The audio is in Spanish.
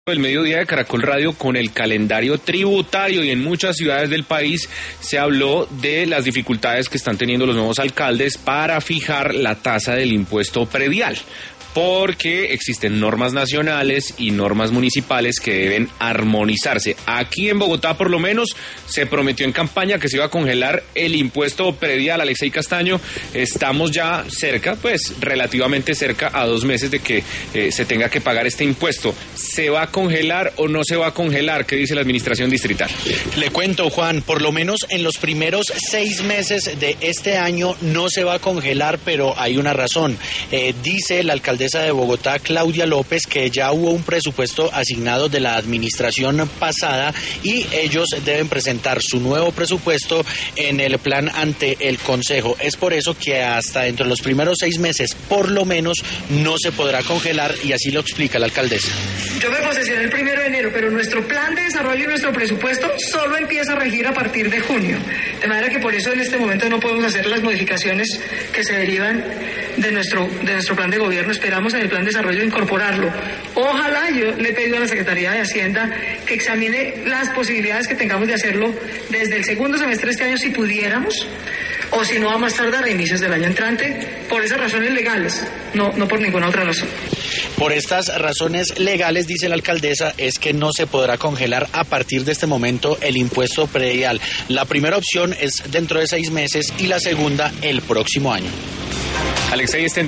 El mediodía de Caracol Radio con el calendario tributario, y en muchas ciudades del país se habló de las dificultades que están teniendo los nuevos alcaldes para fijar la tasa del impuesto predial, porque existen normas nacionales y normas municipales que deben armonizarse. Aquí en Bogotá, por lo menos, se prometió en campaña que se iba a congelar el impuesto predial. Alexei Castaño, estamos ya cerca, pues relativamente cerca, a 2 meses de que se tenga que pagar este impuesto. ¿Se va a congelar o no se va a congelar? ¿Qué dice la administración distrital? Le cuento, Juan, por lo menos en los primeros 6 meses de este año no se va a congelar, pero hay una razón. Dice la alcaldesa de Bogotá, Claudia López, que ya hubo un presupuesto asignado de la administración pasada y ellos deben presentar su nuevo presupuesto en el plan ante el Consejo. Es por eso que hasta dentro de los primeros 6 meses, por lo menos, no se podrá congelar, y así lo explica la alcaldesa. Yo me posesioné el 1 de enero, pero nuestro plan de desarrollo y nuestro presupuesto solo empieza a regir a partir de junio. De manera que por eso en este momento no podemos hacer las modificaciones que se derivan de nuestro plan de gobierno. Esperamos en el plan de desarrollo incorporarlo. Ojalá, yo le he pedido a la Secretaría de Hacienda que examine las posibilidades que tengamos de hacerlo desde el segundo semestre de este año, si pudiéramos, o si no, a más tardar a inicios del año entrante, por esas razones legales, no por ninguna otra razón. Por estas razones legales, dice la alcaldesa, es que no se podrá congelar a partir de este momento el impuesto predial. La primera opción es dentro de 6 meses y la segunda el próximo año. Alexei,